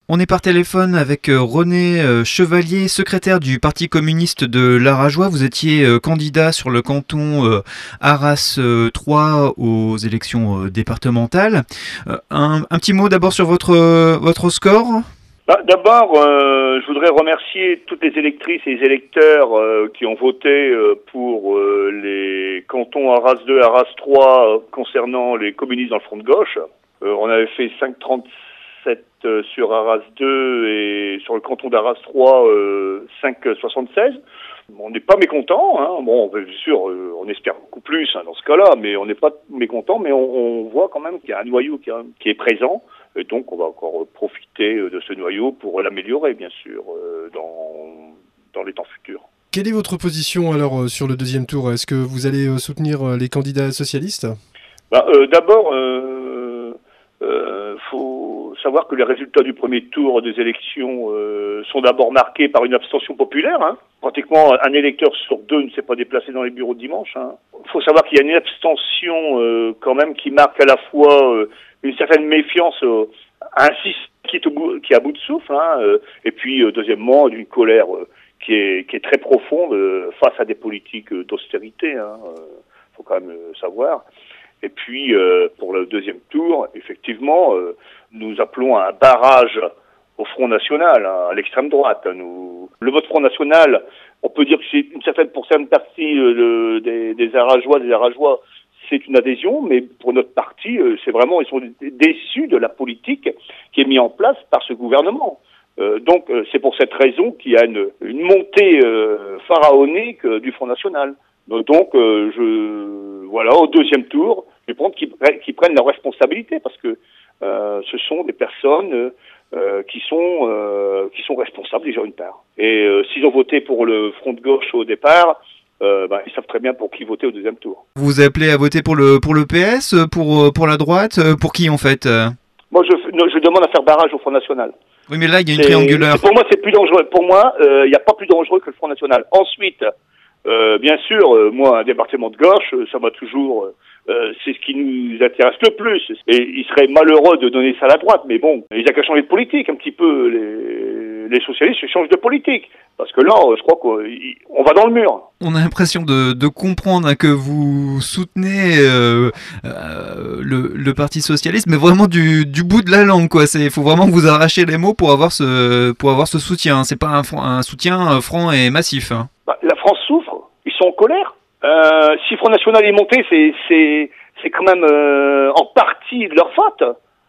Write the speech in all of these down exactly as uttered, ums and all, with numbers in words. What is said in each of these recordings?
On est par téléphone avec euh, René euh, Chevalier, secrétaire du Parti communiste de l'Arajois. Vous étiez euh, candidat sur le canton euh, Arras euh, trois aux élections euh, départementales. Euh, un, un petit mot d'abord sur votre, euh, votre score. Bah, D'abord, euh, je voudrais remercier toutes les électrices et les électeurs euh, qui ont voté euh, pour euh, les cantons Arras deux et Arras trois euh, concernant les communistes dans le front de gauche. Euh, on avait fait cinq virgule trente-sept euh, sur Arras deux et sur le canton d'Arras trois, euh, cinq virgule soixante-seize. On n'est pas mécontent, hein. Bon, bien sûr, euh, on espère beaucoup plus hein, dans ce cas-là, mais on n'est pas mécontent, mais on, on voit quand même qu'il y a un noyau qui, a, qui est présent. Et donc, on va encore profiter de ce noyau pour l'améliorer, bien sûr, euh, dans, dans les temps futurs. Quelle est votre position alors sur le deuxième tour? Est-ce que vous allez soutenir les candidats socialistes? bah, euh, D'abord, il euh, euh, faut savoir que les résultats du premier tour des élections euh, sont d'abord marqués par une abstention populaire. Hein. Pratiquement un électeur sur deux ne s'est pas déplacé dans les bureaux de dimanche. Il hein. faut savoir qu'il y a une abstention euh, quand même qui marque à la fois euh, une certaine méfiance euh, à un système qui est, au bout, qui est à bout de souffle, hein, euh, et puis euh, deuxièmement d'une colère euh, qui, est, qui est très profonde euh, face à des politiques euh, d'austérité. Il hein, euh, faut quand même euh, savoir. Et puis euh, pour le deuxième tour, effectivement, euh, nous appelons à un barrage au Front National, hein, à l'extrême droite. Nous, le vote Front National, on peut dire que c'est une certaine pour certaines parties euh, le, des, des Arajois, des Arajois, c'est une adhésion, mais pour notre parti, euh, c'est vraiment, ils sont déçus de la politique qui est mise en place par ce gouvernement. Euh, donc, euh, c'est pour cette raison qu'il y a une, une montée euh, pharaonique euh, du Front National. Donc, euh, je, voilà, au deuxième tour, je pense qu'ils qu'ils prennent leurs responsabilités parce que euh, ce sont des personnes euh, qui sont euh, qui sont responsables déjà d'une part. Et euh, s'ils ont voté pour le Front de gauche au départ, euh, ben, ils savent très bien pour qui voter au deuxième tour. Vous appelez à voter pour le pour le P S, pour pour la droite, pour qui en fait? Moi, je, je demande à faire barrage au Front National. Oui, mais là, il y a une triangulaire. Pour moi, c'est plus dangereux. Pour moi, il euh, n'y a pas plus dangereux que le Front National. Ensuite, euh, bien sûr, euh, moi, un département de gauche, ça m'a toujours... Euh, c'est ce qui nous intéresse le plus. Et il serait malheureux de donner ça à la droite. Mais bon, il n'y a qu'à changer de politique un petit peu. Les, les socialistes changent de politique. Parce que là, je crois qu'on va dans le mur. On a l'impression de, de comprendre que vous soutenez euh, euh, le, le Parti socialiste, mais vraiment du, du bout de la langue, quoi. Il faut vraiment vous arracher les mots pour avoir ce, pour avoir ce soutien. C'est pas un, un soutien franc et massif. Hein. Bah, la France souffre. Ils sont en colère. Euh, si Front National est monté, c'est c'est c'est quand même euh, en partie de leur faute.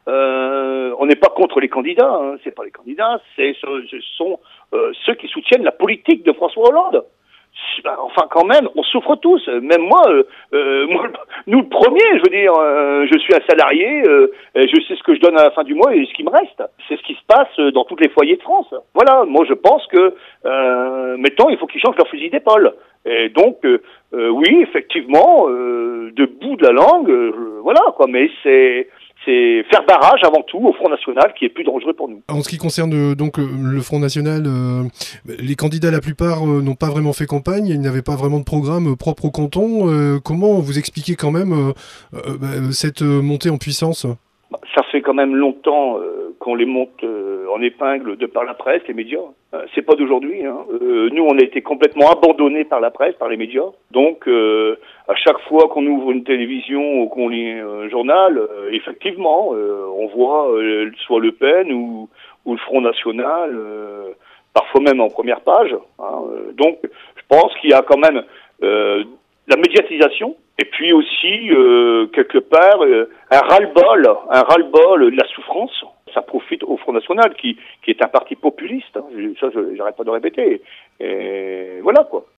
Euh, on n'est pas contre les candidats, hein, c'est pas les candidats, c'est ce sont euh, ceux qui soutiennent la politique de François Hollande. Enfin, quand même, on souffre tous. Même moi, euh, euh, moi nous le premier, je veux dire, euh, je suis un salarié, euh, je sais ce que je donne à la fin du mois et ce qui me reste. C'est ce qui se passe dans tous les foyers de France. Voilà, moi je pense que euh, maintenant, il faut qu'ils changent leur fusil d'épaule. Et donc, euh, euh, oui, effectivement, euh, de bout de la langue, euh, voilà, quoi. Mais c'est c'est faire barrage avant tout au Front National qui est plus dangereux pour nous. En ce qui concerne euh, donc le Front National, euh, les candidats, la plupart, euh, n'ont pas vraiment fait campagne, ils n'avaient pas vraiment de programme propre au canton. Euh, comment vous expliquez quand même euh, euh, cette montée en puissance ? Ça fait quand même longtemps euh, qu'on les monte euh, en épingle de par la presse, les médias. Euh, c'est pas d'aujourd'hui. Hein. Euh, nous, on a été complètement abandonnés par la presse, par les médias. Donc, euh, à chaque fois qu'on ouvre une télévision ou qu'on lit un journal, euh, effectivement, euh, on voit euh, soit Le Pen ou, ou le Front National, euh, parfois même en première page. Hein. Donc, je pense qu'il y a quand même euh, la médiatisation. Et puis aussi, euh, quelque part, euh, un ras-le-bol, un ras-le-bol de la souffrance. Ça profite au Front National, qui, qui est un parti populiste. Hein. Ça, je n'arrête pas de répéter. Et voilà, quoi.